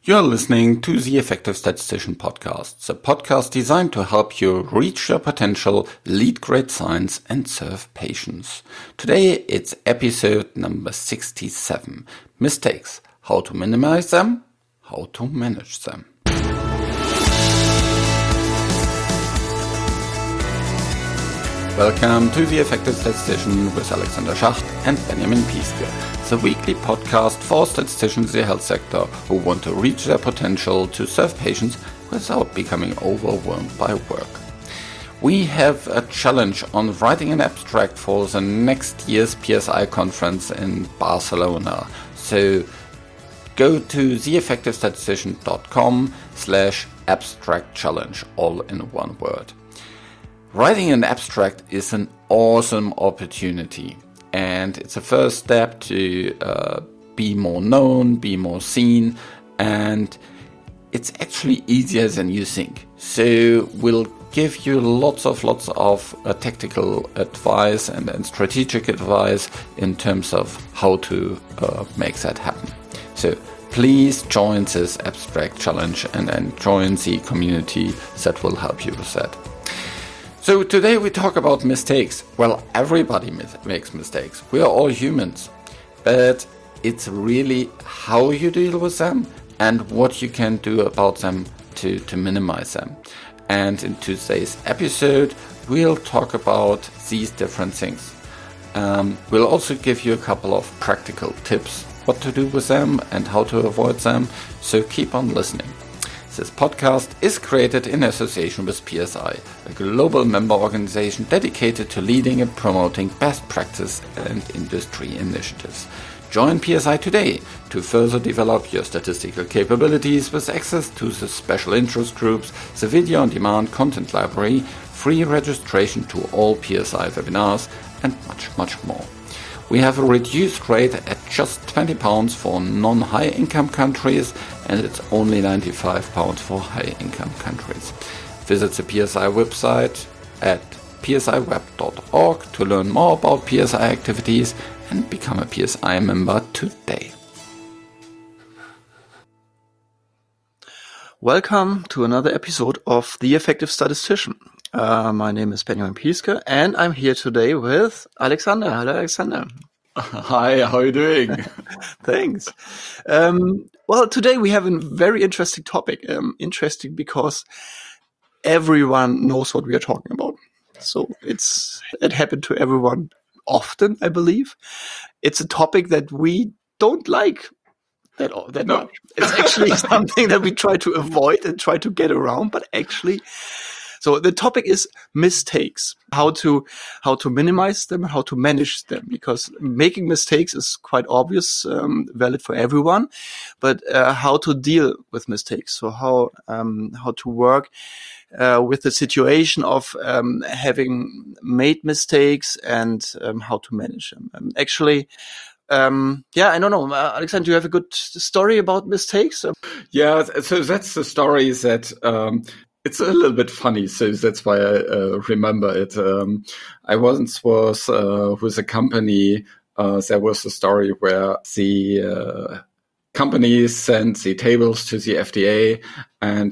You're listening to the Effective Statistician Podcast, the podcast designed to help you reach your potential, lead great science, and serve patients. Today, it's episode number 67, Mistakes, how to minimize them, how to manage them. Welcome to the Effective Statistician with Alexander Schacht and Benjamin Piske, the weekly podcast for statisticians in the health sector who want to reach their potential to serve patients without becoming overwhelmed by work. We have a challenge on writing an abstract for the next year's PSI conference in Barcelona. So go to theeffectivestatistician.com/abstract challenge, all in one word. Writing an abstract is an awesome opportunity, and it's a first step to be more known, be more seen, and it's actually easier than you think. So we'll give you lots of tactical advice and strategic advice in terms of how to make that happen. So please join this abstract challenge and join the community that will help you with that. So today we talk about mistakes. Well, everybody makes mistakes. We are all humans. But it's really how you deal with them and what you can do about them to minimize them. And in today's episode, we'll talk about these different things. We'll also give you a couple of practical tips, what to do with them and how to avoid them. So keep on listening. This podcast is created in association with PSI, a global member organization dedicated to leading and promoting best practice and industry initiatives. Join PSI today to further develop your statistical capabilities with access to the special interest groups, the video on demand content library, free registration to all PSI webinars, and much more. We have a reduced rate at just £20 for non-high income countries, and it's only £95 for high income countries. Visit the PSI website at psiweb.org to learn more about PSI activities and become a PSI member today. Welcome to another episode of The Effective Statistician. My name is Benjamin Piske, and I'm here today with Alexander. Hello, Alexander. Hi, how are you doing? Thanks. Well, today we have a very interesting topic. Interesting because everyone knows what we are talking about. So it happened to everyone often, I believe. It's a topic that we don't like that much. It's actually something that we try to avoid and try to get around, but actually. So the topic is mistakes, how to minimize them, how to manage them, because making mistakes is quite obvious, valid for everyone, but how to deal with mistakes. So how to work with the situation of having made mistakes and how to manage them. Actually, I don't know. Alexander, do you have a good story about mistakes? Yeah, so that's the story that it's a little bit funny, so that's why I remember it. I once was with a company. There was a story where the company sent the tables to the FDA, and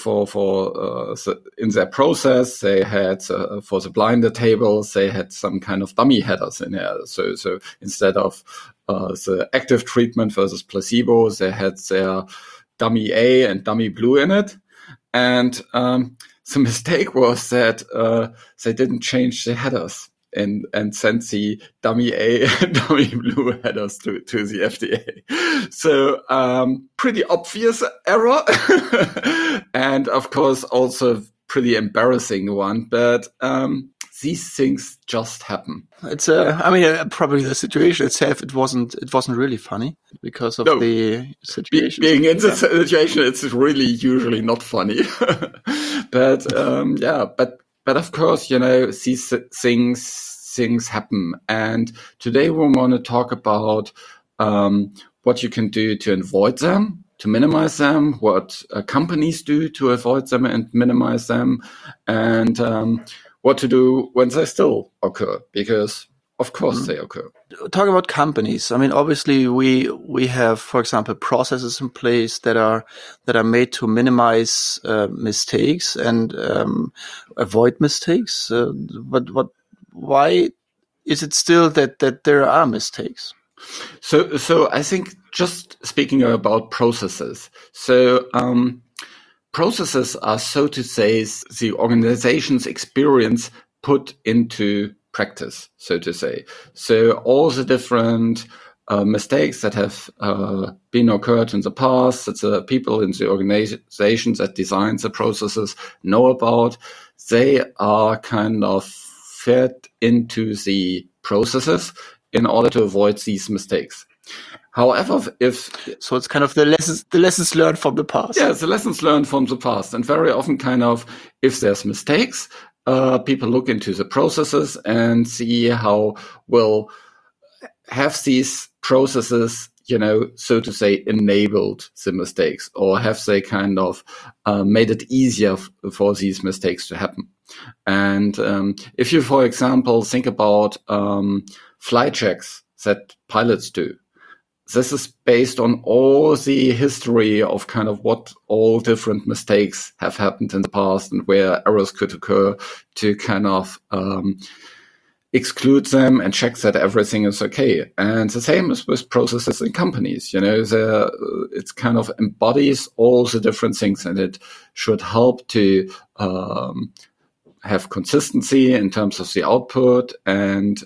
in their process they had for the blinded tables they had some kind of dummy headers in there. So instead of the active treatment versus placebo, they had their dummy A and dummy blue in it. And the mistake was that they didn't change the headers and sent the dummy A and dummy blue headers to the FDA. So pretty obvious error. And of course also pretty embarrassing one. But these things just happen. It's probably the situation itself. It wasn't really funny because of the situation. Being in the situation, it's really usually not funny. But but of course, these things happen. And today we want to talk about what you can do to avoid them, to minimize them, what companies do to avoid them and minimize them, and what to do when they still occur. Because of course they occur. Talk about companies. I mean, obviously we have, for example, processes in place that are made to minimize mistakes and avoid mistakes. But why is it still that there are mistakes? So I think just speaking about processes. So processes are, so to say, the organization's experience put into practice, so to say. So all the different mistakes that have been occurred in the past, that the people in the organizations that design the processes know about, they are kind of fed into the processes in order to avoid these mistakes. However, so it's kind of the lessons learned from the past. Yeah, the lessons learned from the past. And very often kind of, if there's mistakes, people look into the processes and see how well have these processes, so to say, enabled the mistakes, or have they kind of made it easier for these mistakes to happen. And if you, for example, think about flight checks that pilots do, this is based on all the history of kind of what all different mistakes have happened in the past and where errors could occur, to kind of exclude them and check that everything is okay. And the same is with processes in companies. It's kind of embodies all the different things, and it should help to have consistency in terms of the output and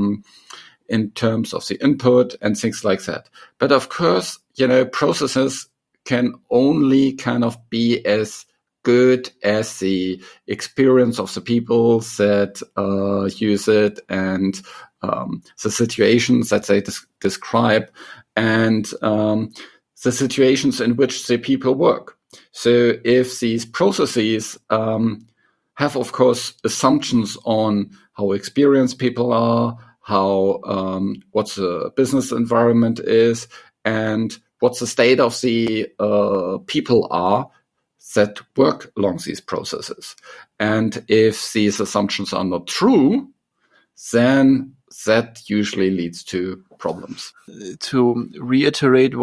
in terms of the input and things like that. But of course, processes can only kind of be as good as the experience of the people that use it, and the situations that they describe, and the situations in which the people work. So if these processes have, of course, assumptions on how experienced people are, how what the business environment is, and what the state of the people are that work along these processes. And if these assumptions are not true, then that usually leads to problems. To reiterate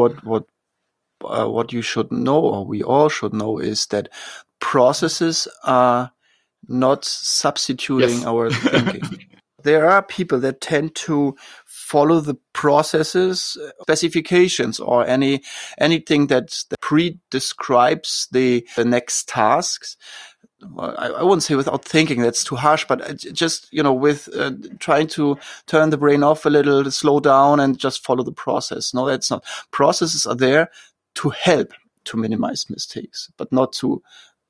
what you should know, or we all should know, is that processes are not substituting our thinking. There are people that tend to follow the processes, specifications, or anything that pre-describes the next tasks. Well, I wouldn't say without thinking, that's too harsh, but just, with trying to turn the brain off a little, slow down, and just follow the process. No, that's not. Processes are there to help to minimize mistakes, but not to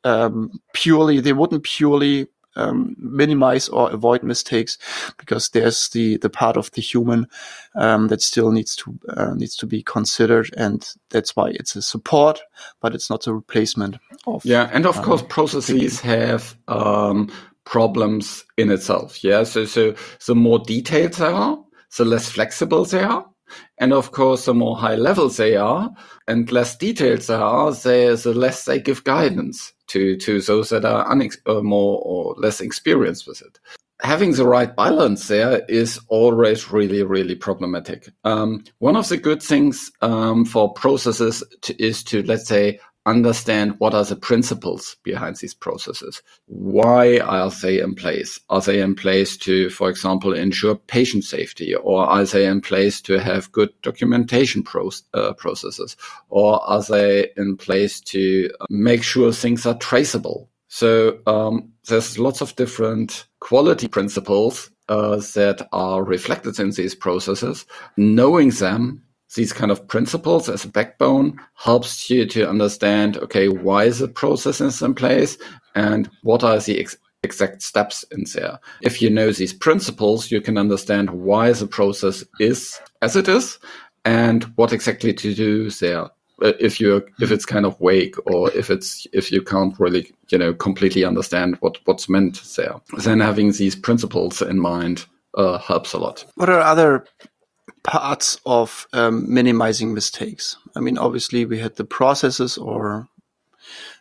they wouldn't purely minimize or avoid mistakes, because there's the part of the human that still needs to be considered, and that's why it's a support, but it's not a replacement of. Yeah, and of course, processes have problems in itself. Yeah, so the more detailed they are, the less flexible they are. And of course, the more high level they are and less detailed they are, the less they give guidance to those that are more or less experienced with it. Having the right balance there is always really, really problematic. One of the good things for processes is to, let's say, understand what are the principles behind these processes. Why are they in place? Are they in place to, for example, ensure patient safety? Or are they in place to have good documentation processes? Or are they in place to make sure things are traceable? So there's lots of different quality principles that are reflected in these processes. Knowing them, these kind of principles as a backbone, helps you to understand, okay, why the process is in place and what are the exact steps in there. If you know these principles, you can understand why the process is as it is and what exactly to do there. If it's kind of vague, or if you can't really, completely understand what's meant there, then having these principles in mind helps a lot. What are other parts of minimizing mistakes? I mean, obviously we had the processes, or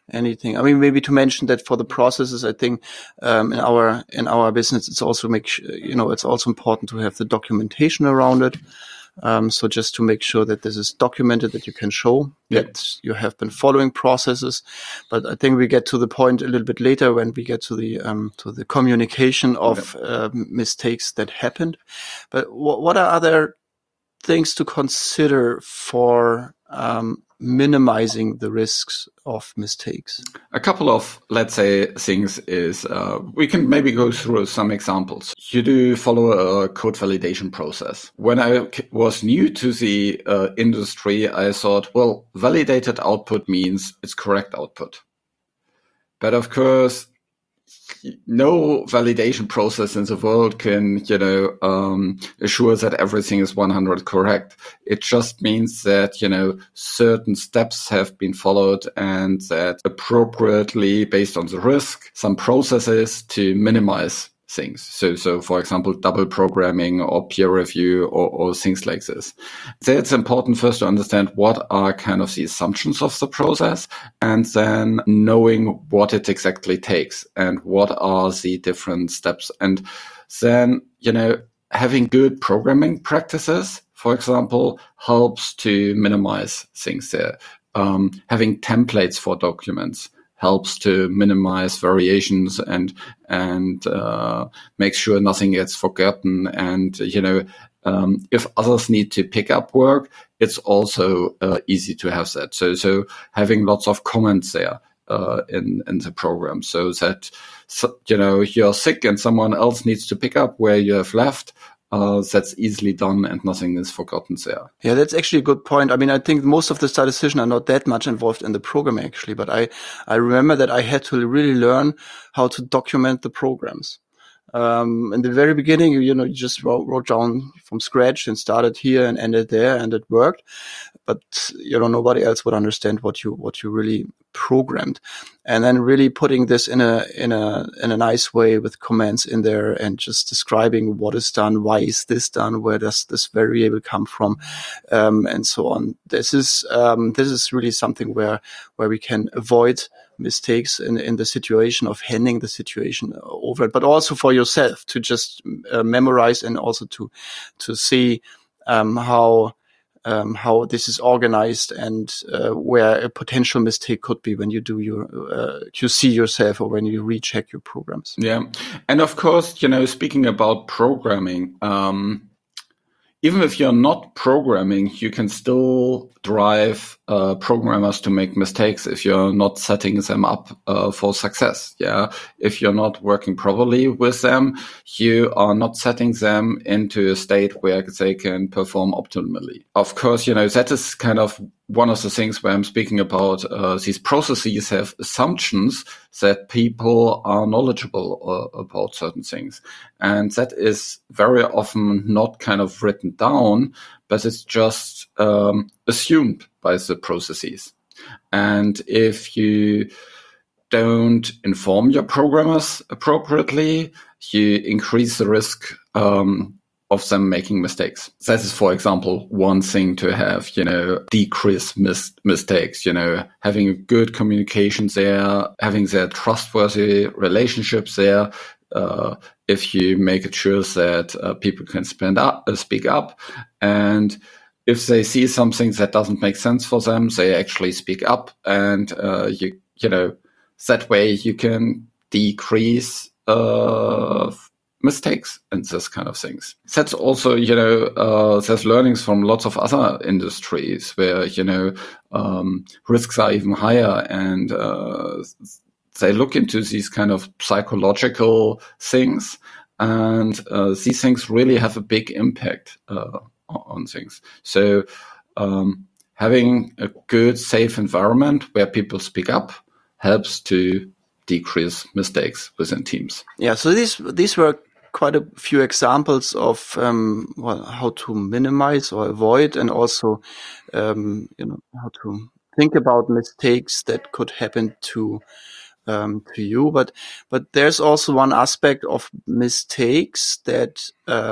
anything? I mean, maybe to mention that for the processes, I think in our business, it's also it's also important to have the documentation around it. So just to make sure that this is documented, that you can show that you have been following processes. But I think we get to the point a little bit later when we get to the communication of mistakes that happened. But what are other things to consider for minimizing the risks of mistakes? A couple of, let's say, things is we can maybe go through some examples. You do follow a code validation process. When I was new to the industry, I thought, well, validated output means it's correct output. But of course, no validation process in the world can, assure that everything is 100 correct. It just means that, certain steps have been followed and that appropriately based on the risk, some processes to minimize things. So for example, double programming or peer review or things like this. So it's important first to understand what are kind of the assumptions of the process and then knowing what it exactly takes and what are the different steps. And then, having good programming practices, for example, helps to minimize things there. Having templates for documents helps to minimize variations and make sure nothing gets forgotten. And, if others need to pick up work, it's also easy to have that. So having lots of comments there in the program so that, you're sick and someone else needs to pick up where you have left. That's easily done and nothing is forgotten there. Yeah, that's actually a good point. I mean, I think most of the statisticians are not that much involved in the programming actually, but I remember that I had to really learn how to document the programs. In the very beginning, you just wrote down from scratch and started here and ended there, and it worked. But nobody else would understand what you really programmed, and then really putting this in a nice way with comments in there and just describing what is done, why is this done, where does this variable come from, and so on. This is really something where we can avoid mistakes in the situation of handing the situation over, but also for yourself to just memorize and also to see how this is organized and where a potential mistake could be when you do your QC yourself or when you recheck your programs. Yeah, and of course, speaking about programming, even if you're not programming, you can still drive programmers to make mistakes if you're not setting them up for success. Yeah, if you're not working properly with them, you are not setting them into a state where they can perform optimally. Of course, that is kind of one of the things where I'm speaking about. These processes have assumptions that people are knowledgeable about certain things. And that is very often not kind of written down, but it's just assumed by the processes. And if you don't inform your programmers appropriately, you increase the risk of them making mistakes. That is, for example, one thing to have, decrease mistakes, having good communications there, having their trustworthy relationships there. If you make it sure that people can speak up, and if they see something that doesn't make sense for them, they actually speak up, and that way you can decrease mistakes and this kind of things. That's also, there's learnings from lots of other industries where, risks are even higher, and they look into these kind of psychological things, and these things really have a big impact on things. So having a good, safe environment where people speak up helps to decrease mistakes within teams. Yeah, so these were quite a few examples of how to minimize or avoid, and also how to think about mistakes that could happen to you. But there's also one aspect of mistakes that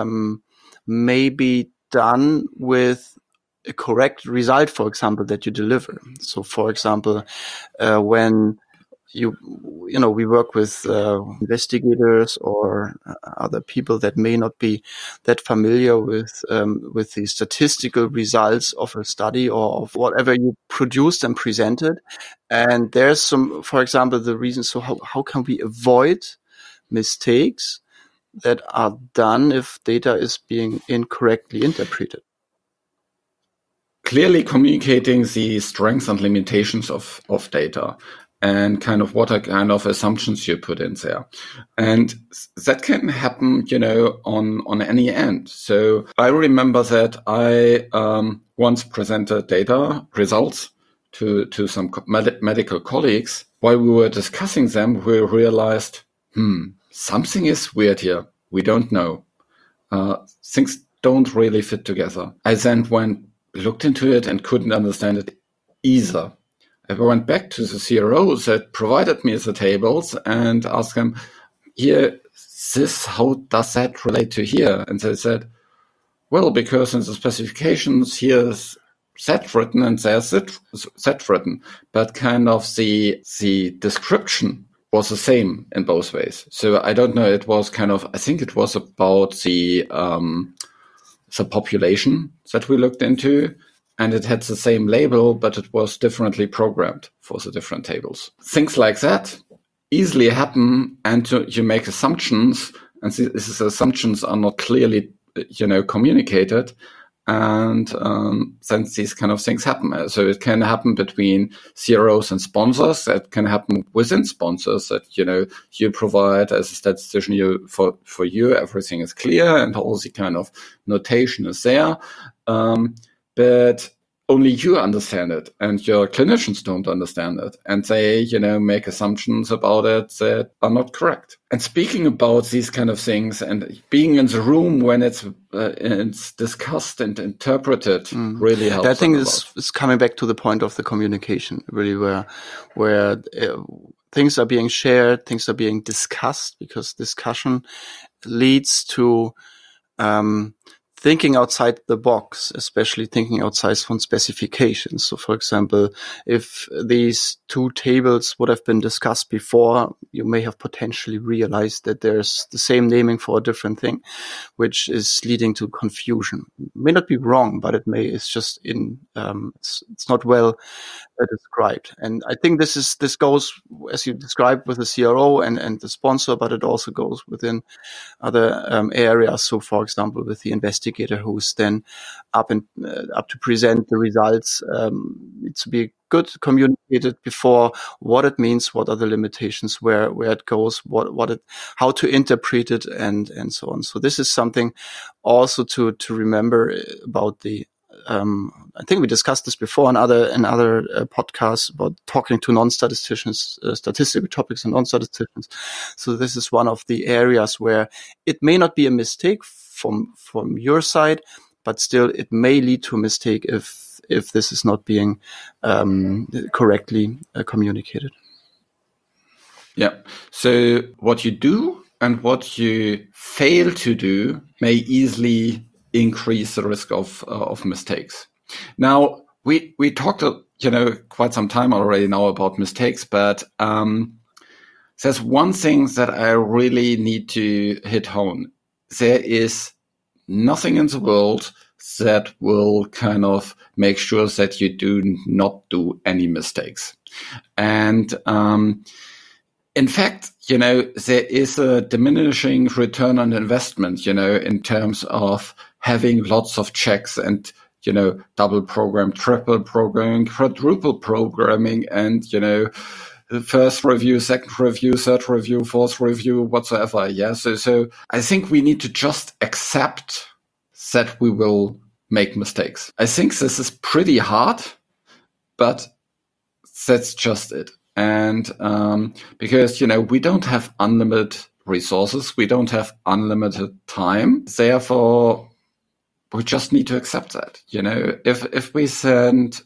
may be done with a correct result, for example, that you deliver. So, for example, when we work with investigators or other people that may not be that familiar with the statistical results of a study or of whatever you produced and presented. And there's some, for example, the reasons. So how can we avoid mistakes that are done if data is being incorrectly interpreted? Clearly communicating the strengths and limitations of data, and kind of what are kind of assumptions you put in there. And that can happen, on any end. So I remember that I once presented data results to some medical colleagues. While we were discussing them, we realized, something is weird here. We don't know. Things don't really fit together. I then looked into it and couldn't understand it either. I went back to the CRO that provided me the tables and asked them, how does that relate to here? And they said, well, because in the specifications here's that written and there's that written, but kind of the description was the same in both ways. So I don't know, I think it was about the population that we looked into, and it had the same label, but it was differently programmed for the different tables. Things like that easily happen, and you make assumptions, and these assumptions are not clearly, communicated, and then these kind of things happen. So it can happen between CROs and sponsors. It can happen within sponsors that, you provide as a statistician, for you, everything is clear and all the kind of notation is there. But only you understand it and your clinicians don't understand it. And they, make assumptions about it that are not correct. And speaking about these kind of things and being in the room when it's discussed and interpreted really helps. I think is coming back to the point of the communication, really, where things are being shared, things are being discussed, because discussion leads to thinking outside the box, especially thinking outside from specifications. So, for example, if these two tables would have been discussed before, you may have potentially realized that there's the same naming for a different thing, which is leading to confusion. It may not be wrong, but it's just it's not well described. And I think this goes, as you described, with the CRO and the sponsor, but it also goes within other areas. So, for example, with the investigator who's then up to present the results, needs to be good communicated before what it means, what are the limitations, where it goes, how to interpret it, and so on. So this is something also to remember about the. I think we discussed this before in other podcasts about talking to non-statisticians, statistical topics and non-statisticians. So this is one of the areas where it may not be a mistake from your side, but still it may lead to a mistake if this is not being correctly communicated. Yeah. So what you do and what you fail to do may easily increase the risk of mistakes. Now, we talked, quite some time already now about mistakes, but there's one thing that I really need to hit home. There is nothing in the world that will kind of make sure that you do not do any mistakes. And in fact, there is a diminishing return on investment, in terms of having lots of checks and, double program, triple programming, quadruple programming, and, first review, second review, third review, fourth review, whatsoever. Yeah. So I think we need to just accept that we will make mistakes. I think this is pretty hard, but that's just it. And because, we don't have unlimited resources, we don't have unlimited time. Therefore, we just need to accept that. If we send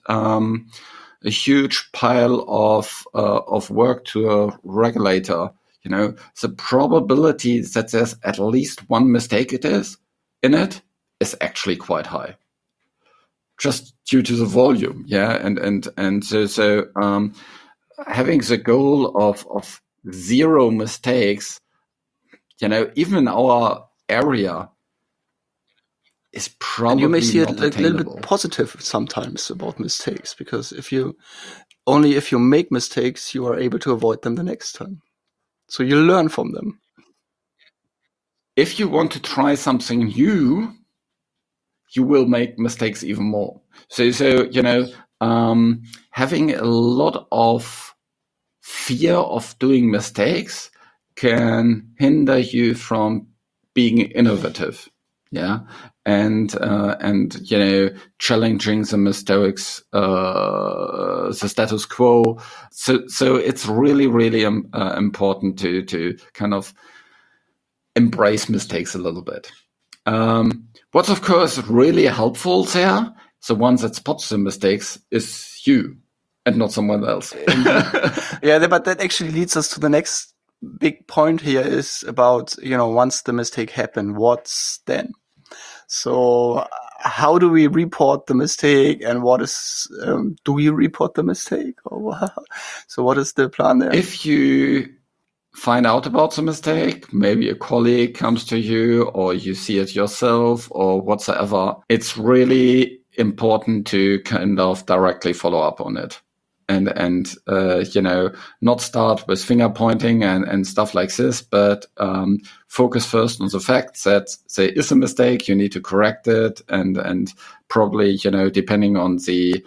a huge pile of work to a regulator, the probability that there's at least one mistake in it is actually quite high, just due to the volume. Yeah, and so having the goal of zero mistakes, even in our area, is probably and you may see it not a little attainable. bit positive sometimes about mistakes, because if you make mistakes, you are able to avoid them the next time. So you learn from them. If you want to try something new, you will make mistakes even more. So having a lot of fear of doing mistakes can hinder you from being innovative. Yeah. And challenging the mistakes, the status quo. So it's really, really important to kind of embrace mistakes a little bit. What's of course really helpful there, the one that spots the mistakes, is you and not someone else. Yeah, but that actually leads us to the next big point here, is about, once the mistake happened, what's then? So how do we report the mistake, and what is, do we report the mistake? So what is the plan there? If you find out about the mistake, maybe a colleague comes to you, or you see it yourself, or whatsoever, it's really important to kind of directly follow up on it. And not start with finger pointing and stuff like this, but focus first on the fact that there is a mistake, you need to correct it, and probably, depending on the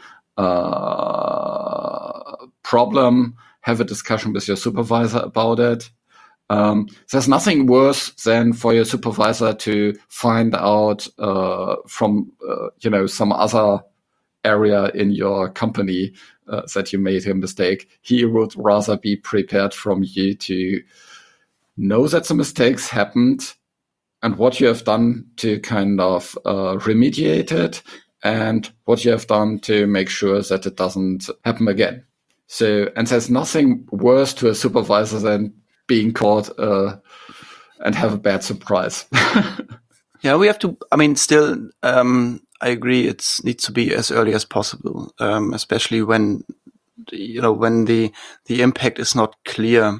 problem, have a discussion with your supervisor about it. There's nothing worse than for your supervisor to find out from some other area in your company that you made a mistake. He would rather be prepared from you to know that the mistakes happened and what you have done to kind of remediate it, and what you have done to make sure that it doesn't happen again. So, and there's nothing worse to a supervisor than being caught and have a bad surprise. Yeah, we have to, still, I agree, it needs to be as early as possible, especially when, when the impact is not clear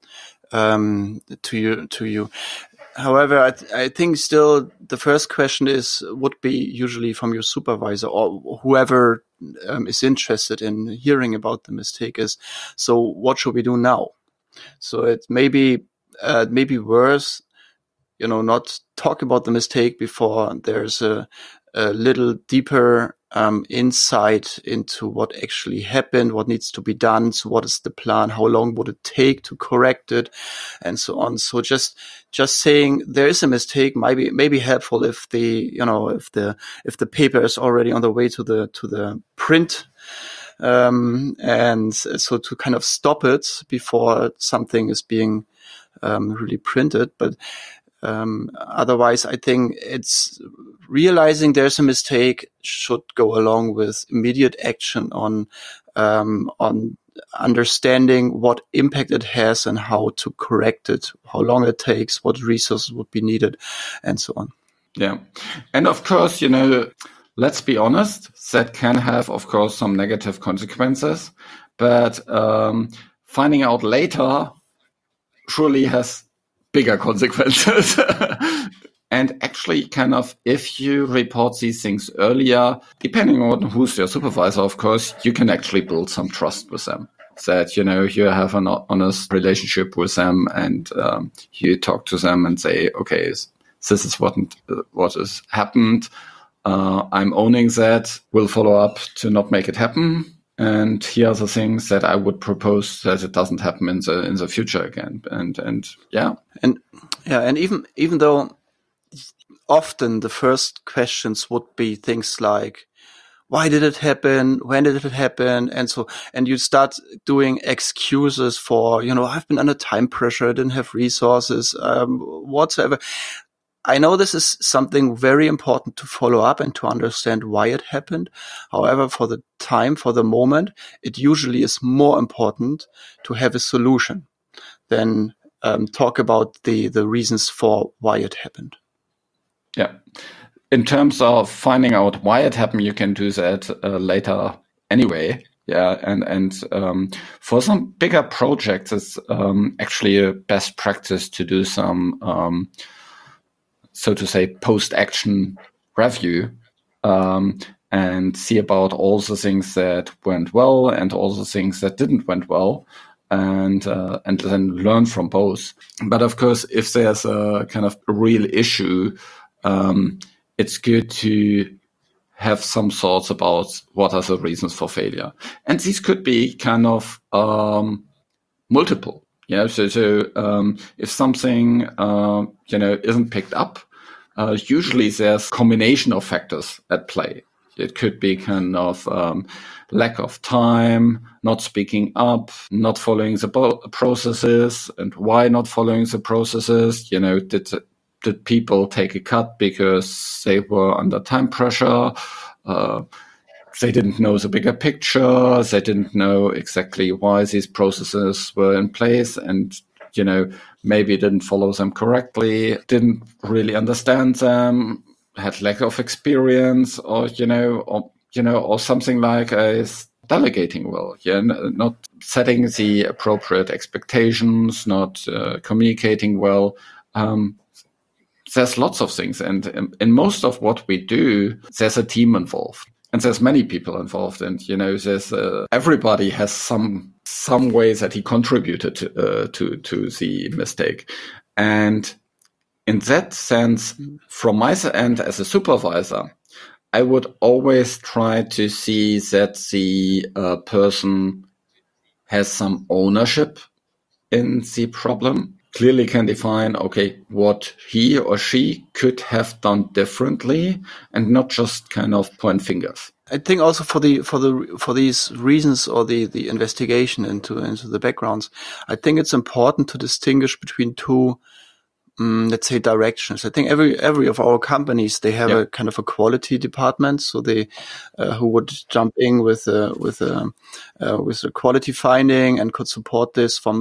to you. However, I think still the first question would be usually from your supervisor or whoever is interested in hearing about the mistake, is, so what should we do now? So it may be worse, not talk about the mistake before there's a little deeper insight into what actually happened, what needs to be done. So what is the plan? How long would it take to correct it, and so on. So just saying there is a mistake may be helpful if the paper is already on the way to the print. And so to kind of stop it before something is being really printed. But otherwise, I think it's realizing there's a mistake should go along with immediate action on understanding what impact it has and how to correct it, how long it takes, what resources would be needed, and so on. Yeah. And of course, let's be honest, that can have, of course, some negative consequences, but finding out later surely has bigger consequences. And actually, kind of, if you report these things earlier, depending on who's your supervisor, of course, you can actually build some trust with them. That, you have an honest relationship with them, and you talk to them and say, okay, this is what has happened. I'm owning that. We'll follow up to not make it happen. And here are the things that I would propose that it doesn't happen in the future again. And even though often the first questions would be things like, why did it happen? When did it happen? And you start doing excuses for, I've been under time pressure, I didn't have resources, whatsoever. I know this is something very important to follow up and to understand why it happened. However, for the moment, it usually is more important to have a solution than talk about the reasons for why it happened. Yeah. In terms of finding out why it happened, you can do that later anyway. Yeah, and for some bigger projects, it's actually a best practice to do some, so to say, post-action review, and see about all the things that went well and all the things that didn't went well, and then learn from both. But of course, if there's a kind of a real issue, it's good to have some thoughts about what are the reasons for failure. And these could be kind of multiple. Yeah. So if something, isn't picked up, usually there's combination of factors at play. It could be kind of lack of time, not speaking up, not following the processes. And why not following the processes? Did people take a cut because they were under time pressure? They didn't know the bigger picture. They didn't know exactly why these processes were in place, and maybe didn't follow them correctly, didn't really understand them, had lack of experience, or something like delegating well, not setting the appropriate expectations, not communicating well. There's lots of things, and in most of what we do, there's a team involved, and there's many people involved, and there's everybody has some way that he contributed to the mistake, and in that sense, from my end as a supervisor, I would always try to see that the person has some ownership in the problem. Clearly can define, okay, what he or she could have done differently, and not just kind of point fingers. I think also for these reasons, or the investigation into the backgrounds, I think it's important to distinguish between two, let's say, directions. I think every of our companies, they have a kind of a quality department, so they who would jump in with a quality finding and could support this from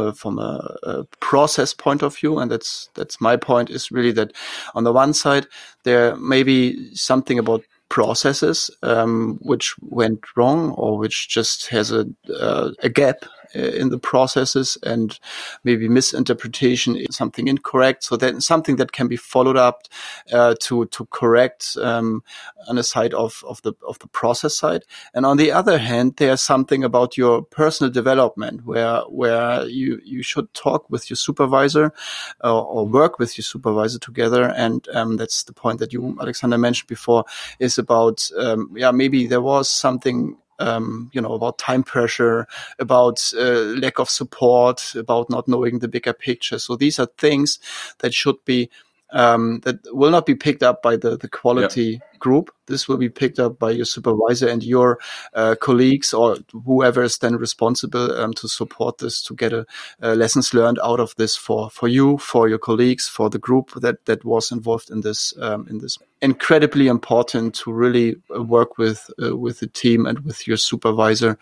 a process point of view. And that's my point, is really that on the one side there may be something about processes which went wrong, or which just has a gap in the processes, and maybe misinterpretation is something incorrect. So that's something that can be followed up to correct on the side of the process side. And on the other hand, there's something about your personal development where you should talk with your supervisor or work with your supervisor together. And that's the point that you, Alexander, mentioned before, is about maybe there was something about time pressure, about lack of support, about not knowing the bigger picture. So these are things that should be that will not be picked up by the quality group. This will be picked up by your supervisor and your colleagues, or whoever is then responsible to support this, to get a lessons learned out of this for you, for your colleagues, for the group that was involved in this. Incredibly important to really work with the team and with your supervisor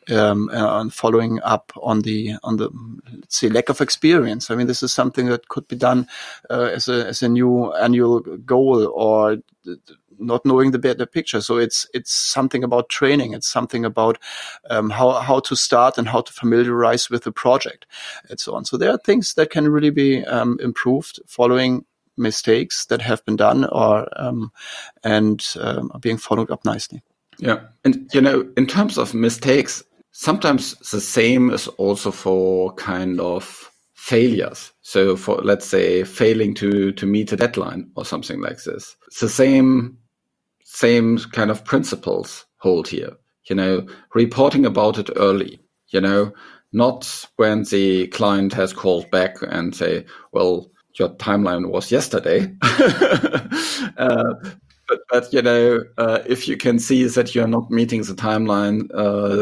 on following up on the let's say lack of experience. I mean, this is something that could be done as a new annual goal, or not knowing the better picture. So it's something about training. It's something about how to start and how to familiarize with the project and so on. So there are things that can really be improved following mistakes that have been done, or are being followed up nicely. Yeah. And, in terms of mistakes, sometimes the same is also for kind of failures. So for, let's say, failing to meet a deadline or something like this, it's the same kind of principles hold here, reporting about it early, not when the client has called back and say, well, your timeline was yesterday. But if you can see that you're not meeting the timeline,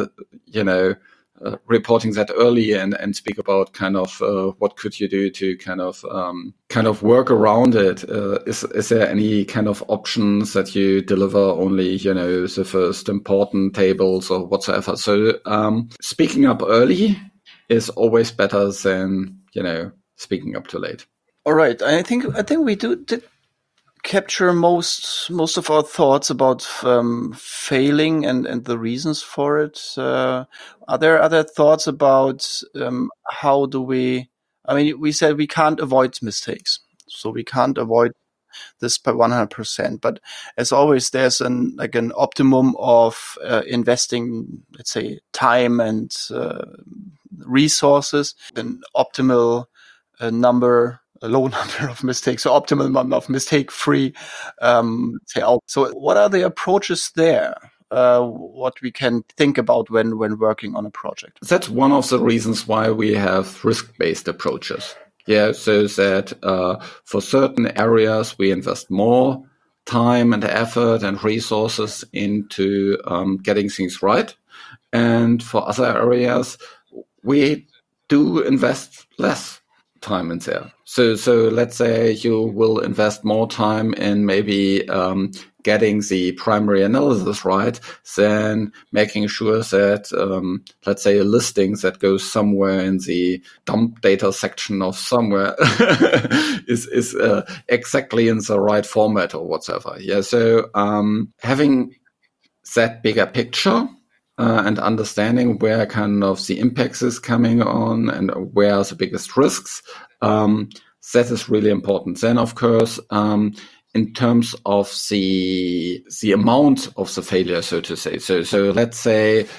reporting that early and speak about kind of what could you do to kind of work around it. Is there any kind of options that you deliver only, the first important tables or whatsoever? So speaking up early is always better than, speaking up too late. All right. I think we did capture most of our thoughts about failing and the reasons for it. Are there other thoughts about how do we? I mean, we said we can't avoid mistakes, so we can't avoid this by 100%. But as always, there's an optimum of investing, let's say, time and resources, an optimal number, a low number of mistakes, so optimal number of mistake-free. So, what are the approaches there? What we can think about when working on a project? That's one of the reasons why we have risk-based approaches. Yeah, so that for certain areas we invest more time and effort and resources into getting things right, and for other areas we do invest less time in there. So let's say you will invest more time in maybe getting the primary analysis right than making sure that, let's say, a listing that goes somewhere in the dump data section of somewhere is exactly in the right format or whatever. Yeah. So having that bigger picture and understanding where kind of the impacts is coming on and where are the biggest risks, that is really important. Then, of course, in terms of the amount of the failure, so to say. So let's say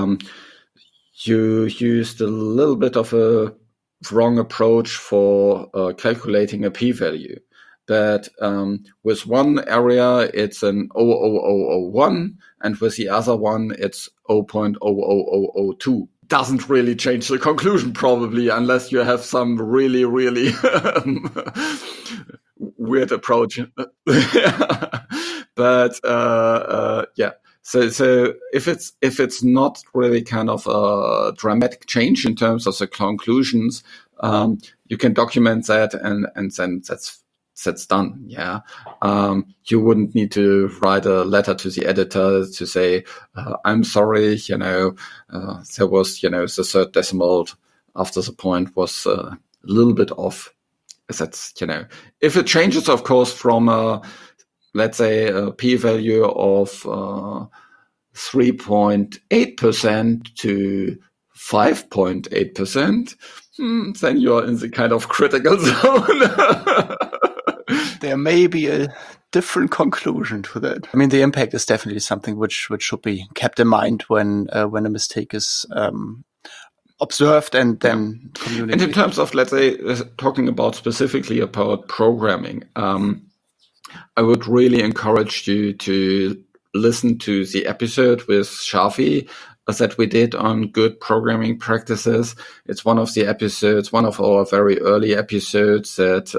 you used a little bit of a wrong approach for calculating a p-value. But with one area, it's an 0.0001, and with the other one, it's 0.00002. Doesn't really change the conclusion, probably, unless you have some really, really weird approach. But yeah. So if it's not really kind of a dramatic change in terms of the conclusions, you can document that, and then that's done. Yeah. You wouldn't need to write a letter to the editor to say, I'm sorry, there was, the third decimal after the point was a little bit off. That's, if it changes, of course, from let's say a p-value of 3.8% to 5.8%, then you're in the kind of critical zone. There may be a different conclusion to that. I mean, the impact is definitely something which should be kept in mind when a mistake is observed and then communicated. And in terms of, let's say, talking about specifically about programming, I would really encourage you to listen to the episode with Shafi that we did on good programming practices. It's one of the episodes, one of our very early episodes that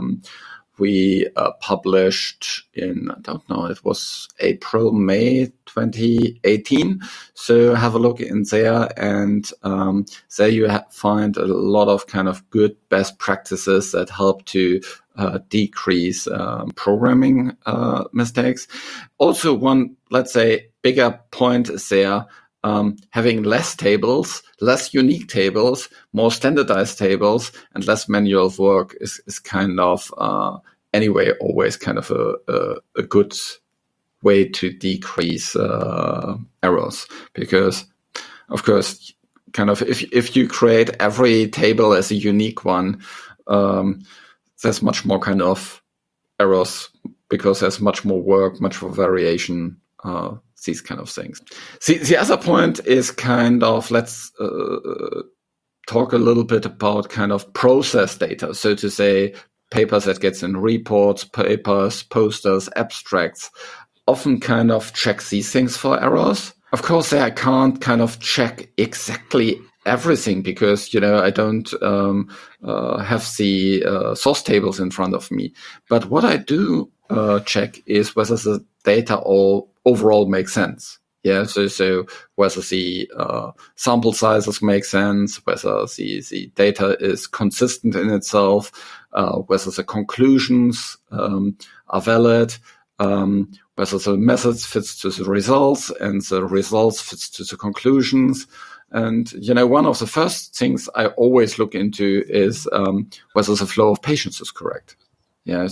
we published in, I don't know, it was April, May 2018. So have a look in there, and there you find a lot of kind of good best practices that help to decrease programming mistakes. Also, one, let's say, bigger point is there. Having less tables, less unique tables, more standardized tables, and less manual work is kind of anyway always kind of a good way to decrease errors, because of course, kind of if you create every table as a unique one, there's much more kind of errors because there's much more work, much more variation. These kind of things. See, the other point is kind of, let's talk a little bit about kind of process data. So to say, papers that gets in reports, papers, posters, abstracts, often kind of check these things for errors. Of course, I can't kind of check exactly everything because, I don't have the source tables in front of me. But what I do check is whether the data overall makes sense. Yeah, so whether the sample sizes make sense, whether the data is consistent in itself, whether the conclusions are valid, whether the methods fits to the results and the results fits to the conclusions. And, one of the first things I always look into is whether the flow of patients is correct. Yeah,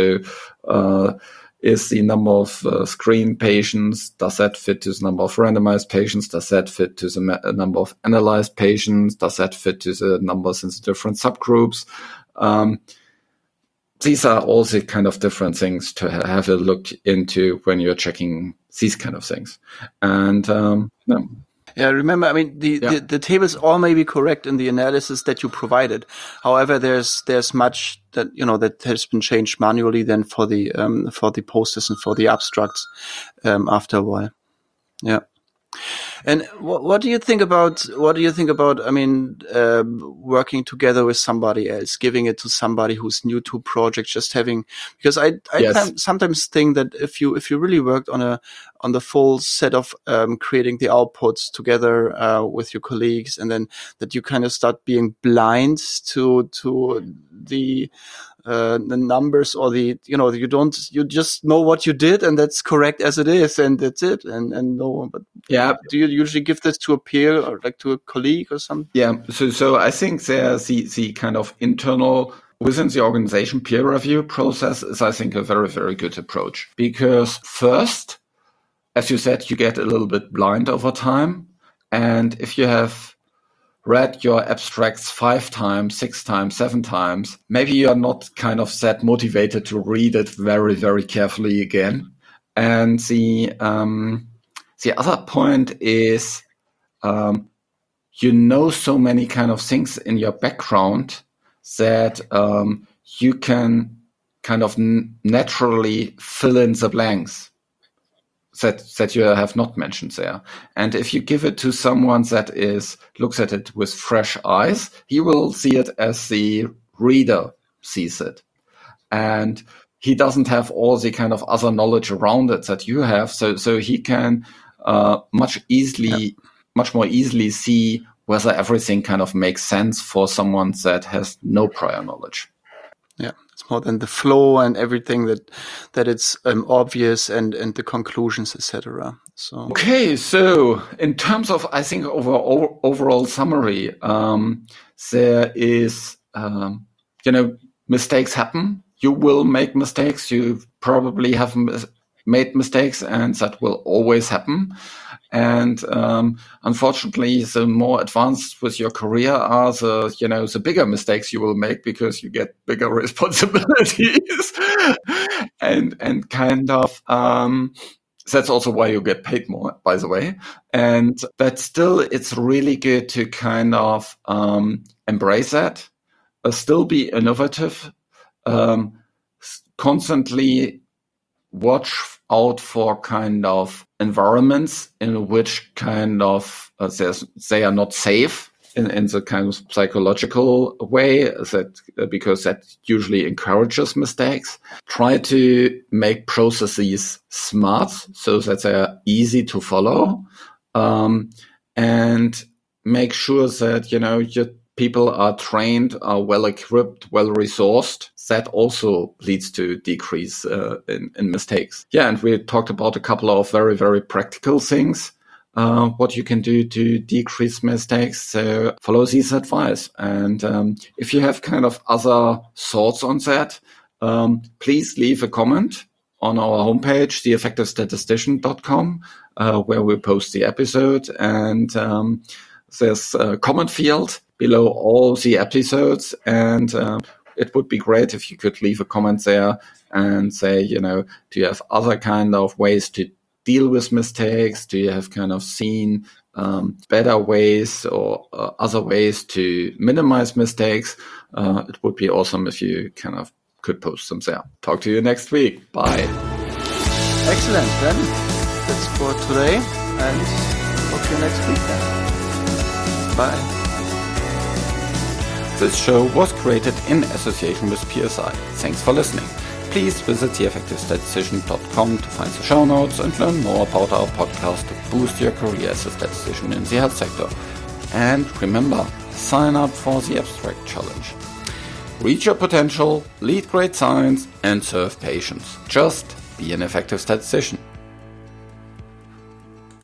is the number of screen patients, does that fit to the number of randomized patients? Does that fit to the number of analyzed patients? Does that fit to the numbers in the different subgroups? These are all the kind of different things to have a look into when you're checking these kind of things. And Yeah, remember, I mean, the tables all may be correct in the analysis that you provided. However, there's much that, that has been changed manually then for the posters and for the abstracts, after a while. Yeah. And what do you think about, I mean, working together with somebody else, giving it to somebody who's new to a project, just having, because I sometimes think that if you really worked on the full set of creating the outputs together with your colleagues, and then that you kind of start being blind to the numbers, or you just know what you did and that's correct as it is, and that's it, and no. But do you usually give this to a peer or like to a colleague or something? Yeah, so I think there's the kind of internal within the organization peer review process is, I think, a very, very good approach, because first, as you said, you get a little bit blind over time, and if you have read your abstracts 5 times, 6 times, 7 times, maybe you're not kind of that motivated to read it very, very carefully again. And the other point is, so many kind of things in your background that you can kind of naturally fill in the blanks that you have not mentioned there. And if you give it to someone that looks at it with fresh eyes, he will see it as the reader sees it. And he doesn't have all the kind of other knowledge around it that you have. So he can much more easily see whether everything kind of makes sense for someone that has no prior knowledge. Yeah, it's more than the flow and everything that it's obvious, and the conclusions, etc. So okay, so in terms of, I think, overall summary, there is mistakes happen. You will make mistakes. You probably have made mistakes, and that will always happen. And unfortunately, the more advanced with your career are, the bigger mistakes you will make, because you get bigger responsibilities, and kind of that's also why you get paid more, by the way. But still, it's really good to kind of embrace that, still be innovative, constantly watch out for kind of environments in which kind of they are not safe in the kind of psychological way, because that usually encourages mistakes. Try to make processes smart so that they are easy to follow, and make sure that your people are trained, are well equipped, well resourced. That also leads to decrease in mistakes. Yeah, and we talked about a couple of very, very practical things, what you can do to decrease mistakes. So follow these advice. And if you have kind of other thoughts on that, please leave a comment on our homepage, theeffectivestatistician.com, where we post the episode. And there's a comment field below all the episodes, and it would be great if you could leave a comment there and say, do you have other kind of ways to deal with mistakes? Do you have kind of seen better ways or other ways to minimize mistakes? It would be awesome if you kind of could post them there. Talk to you next week. Bye. Excellent. Then that's for today, and talk to you next week then. Bye. This show was created in association with PSI. Thanks for listening. Please visit theeffectivestatistician.com to find the show notes and learn more about our podcast to boost your career as a statistician in the health sector. And remember, sign up for the Abstract Challenge. Reach your potential, lead great science, and serve patients. Just be an effective statistician.